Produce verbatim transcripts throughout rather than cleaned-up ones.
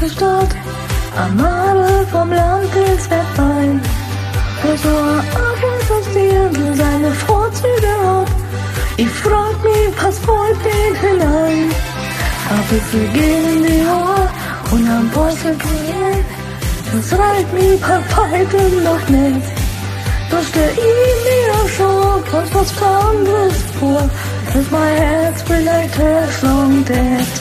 der Stadt, am Marble vom Land ins Wettbein. Der so Abend aus dir seine Vorzüge hat. Ich frag mich, was folgt den hinein? Hab ich für gehen die Haar und am Porzellan. Das reicht mir per Peiten noch nicht. Da stell ich mir schon was was anderes vor, dass mein Herz vielleicht erschlagen wird.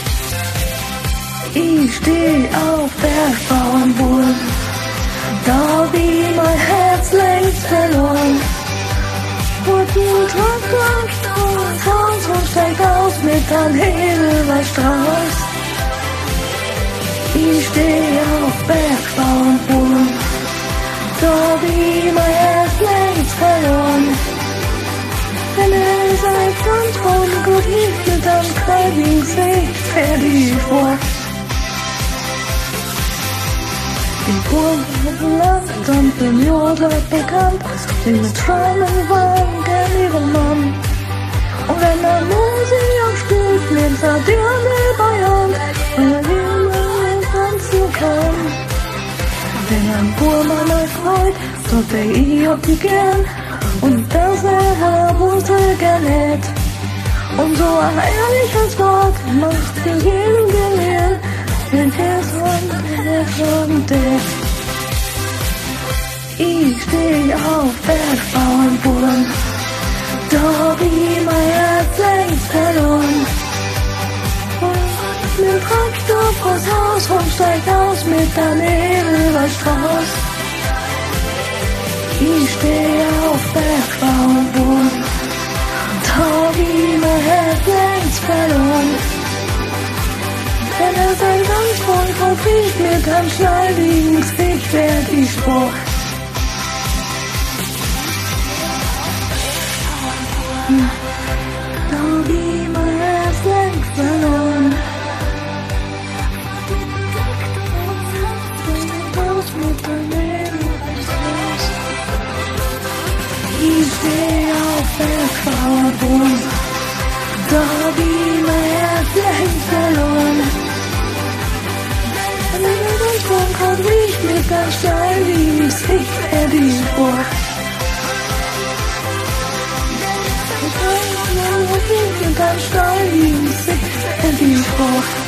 Ich steh auf Bergbauernburg, da wie mein Herz längst verloren. Guten Traktor, Haus und steigt aus mit einem Hebelstrauß. Ich steh auf Bergbauernburg, da wie mein Herz längst verloren. Wenn er sein ganz von Gott liegt mit einem kleinen See, fertig vor. Die Burgen langsam dem Jodler bekannt, die mit Träumen waren der liebe Mann. Und wenn der Musik spielt, nimmt er gerne bei Hand, weil er niemand tanzen kann. Wenn ein Burmann euch freut, sagt er, ich hab die gern, und das er hat, was er gern hätt. Und so ein ehrliches Wort macht für jeden gelehrt, wenn er sagt, er schon der. Ich steh auf Bergbauernburg, da wie mein Herz längst verloren. Und mit Traktor vors Haus und steigt aus mit der Nebelstraß. Ich steh auf Bergbauernburg, da wie mein Herz längst verloren. Wenn er sein ganz voll verfliegt mit einem schneidigen Gesicht, werd ich Spruch. Da wie mein Herz längst verloren. Ich steh auf Bergbauernburg, da wie mein Herz längst verloren. Wenn er ganz voll verfliegt mit einem steinigen Gesicht, werd ich Spruch. Und dann steig ich, in die Spruch.